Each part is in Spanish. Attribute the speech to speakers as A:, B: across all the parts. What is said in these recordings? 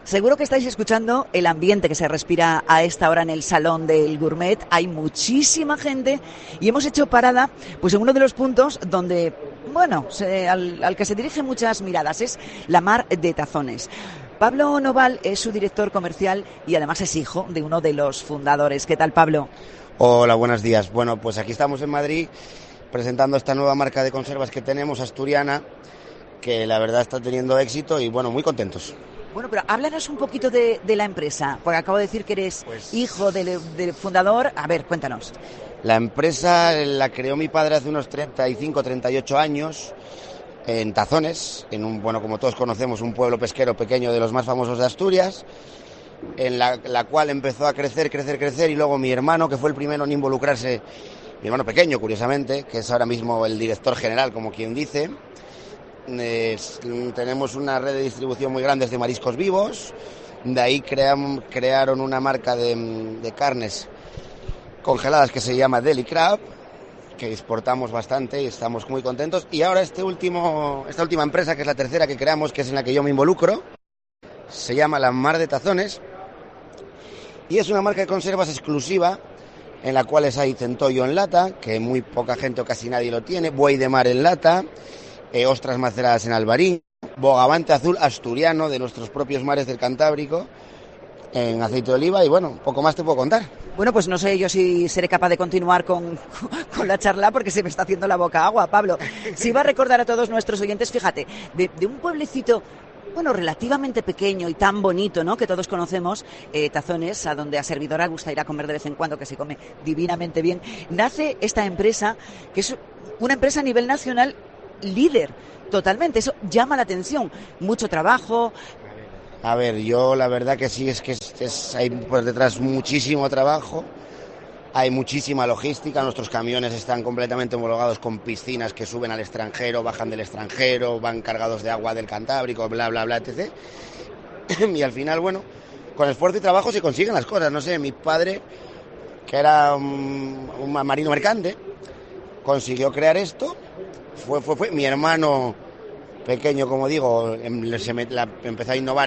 A: Seguro que estáis escuchando el ambiente que se respira a esta hora en el Salón del Gourmet. Hay muchísima gente y hemos hecho parada pues en uno de los puntos donde, bueno, al que se dirigen muchas miradas, es la Mar de Tazones. Pablo Noval es su director comercial y además es hijo de uno de los fundadores. ¿Qué tal, Pablo?
B: Hola, buenos días. Bueno, pues aquí estamos en Madrid presentando esta nueva marca de conservas que tenemos, asturiana, que la verdad está teniendo éxito y, bueno, muy contentos.
A: Bueno, pero háblanos un poquito de la empresa, porque acabo de decir que eres hijo del fundador. A ver, cuéntanos.
B: La empresa la creó mi padre hace unos 35, 38 años en Tazones, en un, bueno, como todos conocemos, un pueblo pesquero pequeño de los más famosos de Asturias, en la cual empezó a crecer y luego mi hermano, que fue el primero en involucrarse, mi hermano pequeño, curiosamente, que es ahora mismo el director general, como quien dice. Tenemos una red de distribución muy grande de mariscos vivos, de ahí crearon una marca de carnes congeladas que se llama Deli Crab, que exportamos bastante y estamos muy contentos. Y ahora esta última empresa, que es la tercera que creamos, que es en la que yo me involucro, se llama La Mar de Tazones y es una marca de conservas exclusiva en la cual hay centollo en lata, que muy poca gente o casi nadie lo tiene, buey de mar en lata, ostras maceradas en albarín, bogavante azul asturiano de nuestros propios mares del Cantábrico en aceite de oliva y, bueno, poco más te puedo contar.
A: Bueno, pues no sé yo si seré capaz de continuar con la charla porque se me está haciendo la boca agua, Pablo. Si va a recordar a todos nuestros oyentes, fíjate, de un pueblecito, bueno, relativamente pequeño y tan bonito, ¿no?, que todos conocemos, Tazones, a donde a servidora gusta ir a comer de vez en cuando, que se come divinamente bien, nace esta empresa, que es una empresa a nivel nacional líder, totalmente. Eso llama la atención. Mucho trabajo.
B: A ver, yo la verdad que sí, es que hay por detrás muchísimo trabajo, hay muchísima logística, nuestros camiones están completamente homologados con piscinas que suben al extranjero, bajan del extranjero, van cargados de agua del Cantábrico, bla, bla, bla, etc. Y al final, bueno, con esfuerzo y trabajo se consiguen las cosas. No sé, mi padre, que era un marino mercante, consiguió crear esto. Fue mi hermano pequeño, como digo, empezó a innovar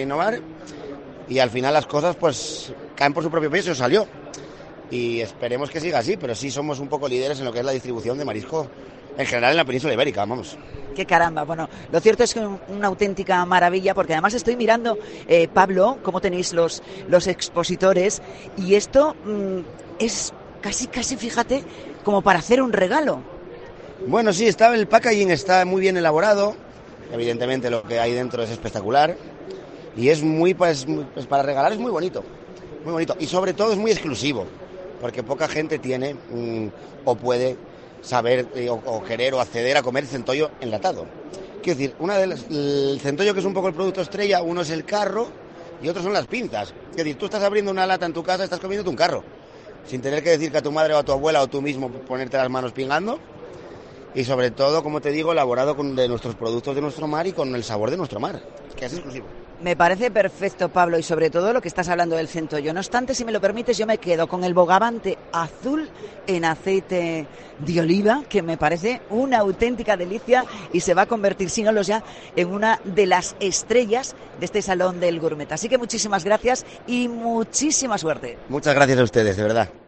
B: y al final las cosas pues caen por su propio peso y salió. Y esperemos que siga así, pero sí somos un poco líderes en lo que es la distribución de marisco en general en la península ibérica, vamos.
A: ¡Qué caramba! Bueno, lo cierto es que es una auténtica maravilla, porque además estoy mirando, Pablo, cómo tenéis los expositores, y esto es casi, fíjate, como para hacer un regalo.
B: Bueno, sí, el packaging está muy bien elaborado, evidentemente lo que hay dentro es espectacular y es pues para regalar es muy bonito y sobre todo es muy exclusivo, porque poca gente tiene o puede saber o querer o acceder a comer centollo enlatado. Quiero decir, el centollo, que es un poco el producto estrella, uno es el carro y otro son las pinzas. Es decir, tú estás abriendo una lata en tu casa, estás comiéndote un carro, sin tener que decir que a tu madre o a tu abuela o tú mismo ponerte las manos pingando. Y sobre todo, como te digo, elaborado de nuestros productos de nuestro mar y con el sabor de nuestro mar, que es exclusivo.
A: Me parece perfecto, Pablo, y sobre todo lo que estás hablando del centollo. No obstante, si me lo permites, yo me quedo con el bogavante azul en aceite de oliva, que me parece una auténtica delicia y se va a convertir, si no lo ya, en una de las estrellas de este Salón del Gourmet. Así que muchísimas gracias y muchísima suerte.
B: Muchas gracias a ustedes, de verdad.